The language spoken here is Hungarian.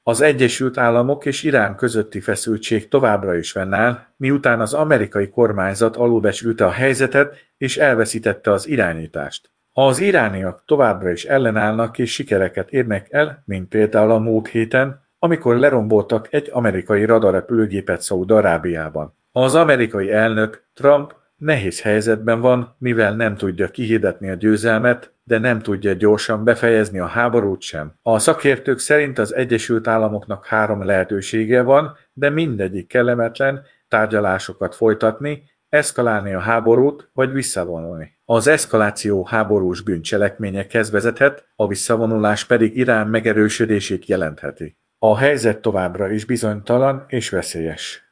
Az Egyesült Államok és Irán közötti feszültség továbbra is fennáll, miután az amerikai kormányzat alulbecsülte a helyzetet és elveszítette az irányítást. Az irániak továbbra is ellenállnak és sikereket érnek el, mint például a múlt héten, amikor leromboltak egy amerikai radarrepülőgépet Szaúd-Arábiában. Az amerikai elnök, Trump, nehéz helyzetben van, mivel nem tudja kihirdetni a győzelmet, de nem tudja gyorsan befejezni a háborút sem. A szakértők szerint az Egyesült Államoknak 3 lehetősége van, de mindegyik kellemetlen: tárgyalásokat folytatni, eszkalálni a háborút vagy visszavonulni. Az eszkaláció háborús bűncselekményekhez vezethet, a visszavonulás pedig Irán megerősödését jelentheti. A helyzet továbbra is bizonytalan és veszélyes.